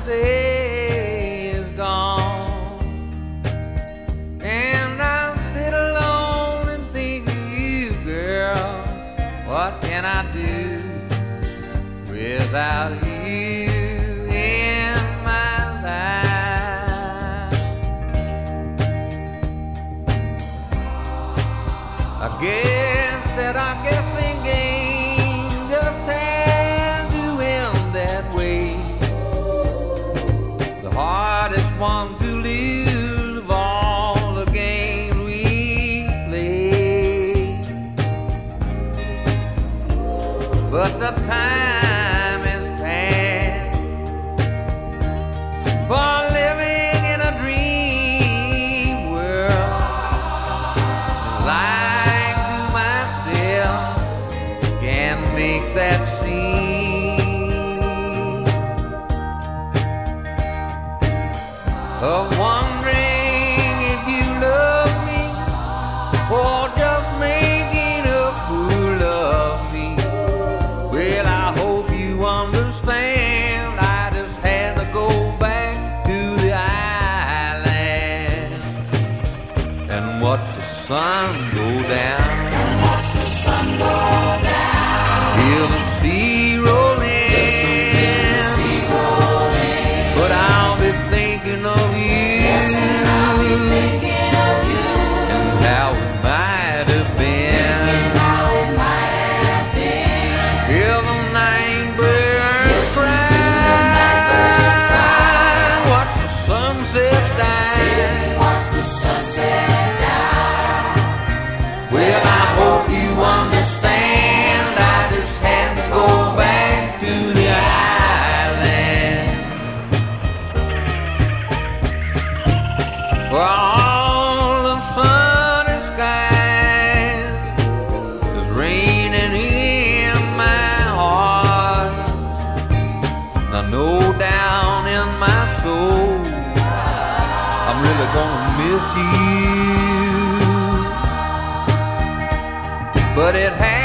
day is gone, and I'll sit alone and think of you, girl. What can I do without you in my life? I guess that our guessing game just has to end that way. The hardest one to lose of all the games we play. But the time is past for living in a dream world. Lying to myself can make that scene of wondering if you love me or just making a fool of me. Well, I hope you understand. I just had to go back to the island and watch the sun go down. And watch the sun go down. Hear the sea roll in. Listen to the sea rolling. But I'll be thinking of you. Yes, and I'll be thinking of you. And how it might have been. Thinking how it might have been. Hear the night birds Listen cry. to the night birds cry. Watch the sunset die. Sit and watch the sunset die. Well, I hope you understand. I just had to go back to the island where all the sunny skies is raining in my heart. And I know down in my soul I'm really gonna miss you. But it